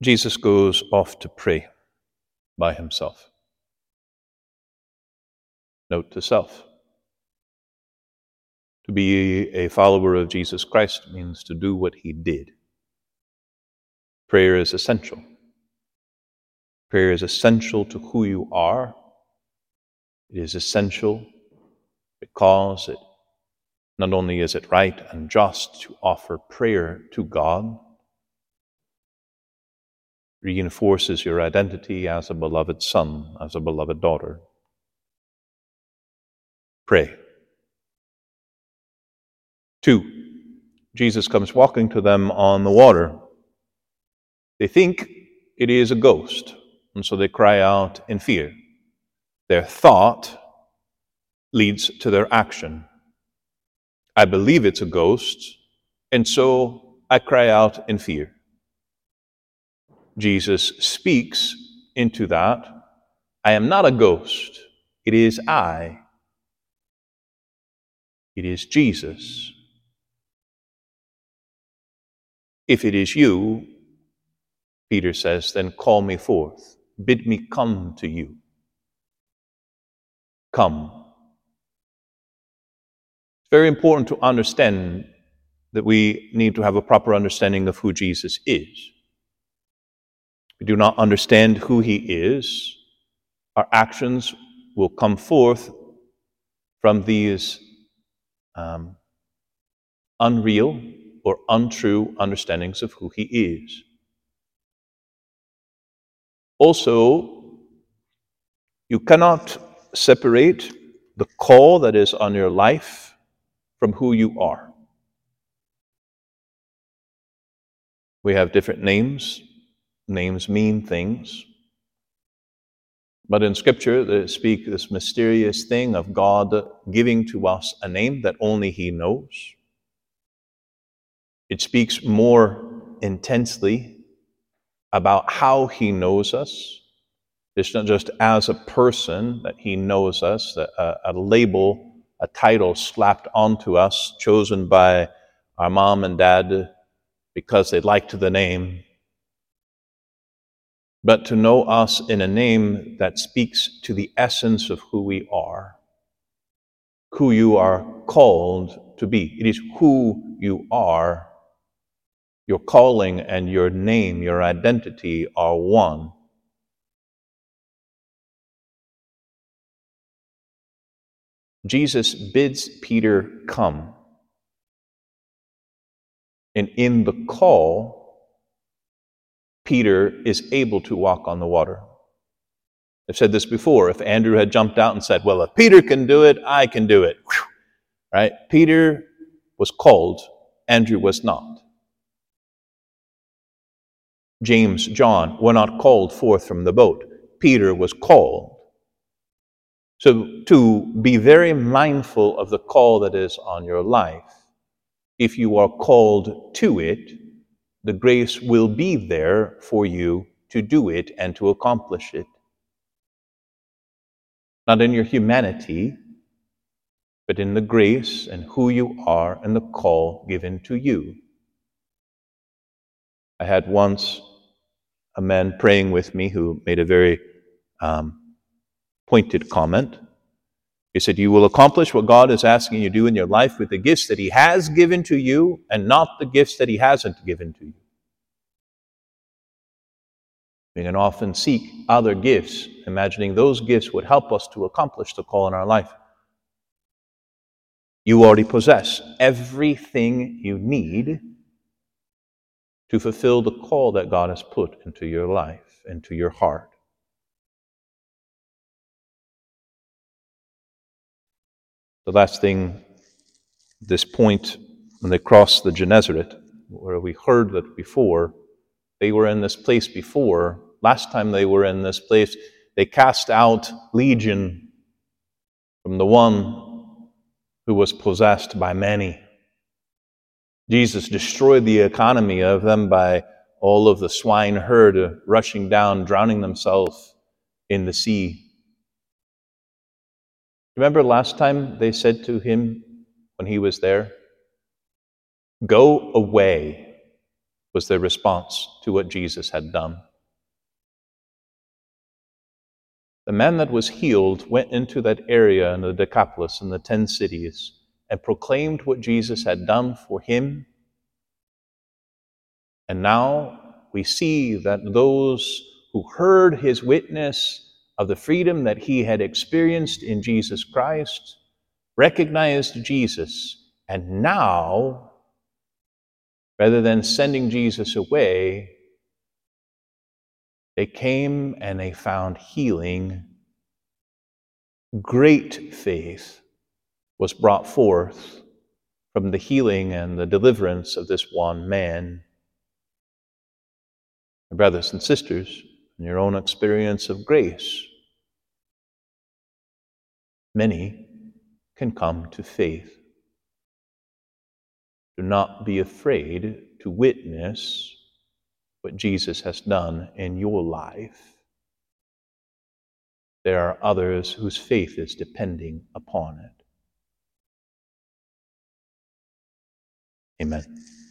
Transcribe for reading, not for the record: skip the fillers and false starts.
Jesus goes off to pray by himself. Note to self. To be a follower of Jesus Christ means to do what he did. Prayer is essential. Prayer is essential to who you are. It is essential because not only is it right and just to offer prayer to God, it reinforces your identity as a beloved son, as a beloved daughter. Pray. 2, Jesus comes walking to them on the water. They think it is a ghost, and so they cry out in fear. Their thought leads to their action. I believe it's a ghost, and so I cry out in fear. Jesus speaks into that. I am not a ghost. It is I. It is Jesus. If it is you, Peter says, then call me forth. Bid me come to you. Come. It's very important to understand that we need to have a proper understanding of who Jesus is. If we do not understand who he is, our actions will come forth from these unreal or untrue understandings of who he is. Also, you cannot separate the call that is on your life from who you are. We have different names. Names mean things. But in Scripture, they speak this mysterious thing of God giving to us a name that only he knows. It speaks more intensely about how he knows us. It's not just as a person that he knows us, a label, a title slapped onto us, chosen by our mom and dad because they liked the name. But to know us in a name that speaks to the essence of who we are, who you are called to be. It is who you are. Your calling and your name, your identity are one. Jesus bids Peter come. And in the call, Peter is able to walk on the water. I've said this before. If Andrew had jumped out and said, well, if Peter can do it, I can do it. Whew. Right? Peter was called. Andrew was not. James, John were not called forth from the boat. Peter was called. So to be very mindful of the call that is on your life. If you are called to it, the grace will be there for you to do it and to accomplish it. Not in your humanity, but in the grace and who you are and the call given to you. I had once a man praying with me who made a very pointed comment. He said, you will accomplish what God is asking you to do in your life with the gifts that he has given to you and not the gifts that he hasn't given to you. We can often seek other gifts, imagining those gifts would help us to accomplish the call in our life. You already possess everything you need to fulfill the call that God has put into your life, into your heart. The last thing, this point, when they crossed the Gennesaret, where we heard that before, they were in this place before. Last time they were in this place, they cast out legion from the one who was possessed by many. Jesus destroyed the economy of them by all of the swine herd rushing down, drowning themselves in the sea. Remember last time they said to him when he was there, go away. was their response to what Jesus had done. The man that was healed went into that area in the Decapolis, in the 10 cities, and proclaimed what Jesus had done for him. And now we see that those who heard his witness of the freedom that he had experienced in Jesus Christ recognized Jesus, and now, rather than sending Jesus away, they came and they found healing. Great faith was brought forth from the healing and the deliverance of this one man. My brothers and sisters, in your own experience of grace, many can come to faith. Do not be afraid to witness what Jesus has done in your life. There are others whose faith is depending upon it. Amen.